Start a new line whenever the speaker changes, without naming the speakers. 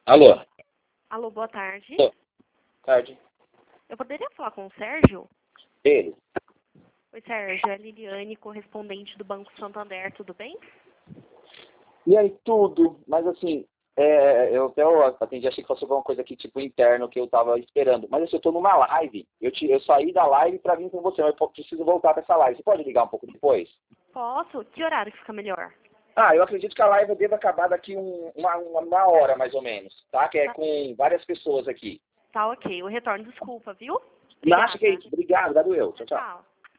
Alô?
Alô, boa tarde.
Boa tarde.
Eu poderia falar com o Sérgio?
Ele?
Oi, Sérgio. É a Liliane, correspondente do Banco Santander. Tudo bem?
E aí, tudo. Mas assim, eu até atendi, achei que fosse alguma coisa aqui, tipo, interno, que eu tava esperando. Mas assim, eu tô numa live. Eu saí da live pra vir com você, mas eu preciso voltar pra essa live. Você pode ligar um pouco depois?
Posso? Que horário que fica melhor?
Eu acredito que a live deve acabar daqui uma hora, mais ou menos, tá? Que é com várias pessoas aqui.
Tá ok. Eu retorno. Desculpa, viu?
Não, acho que é
Obrigada.
isso. Obrigado, eu. Tchau, tchau.
Tchau.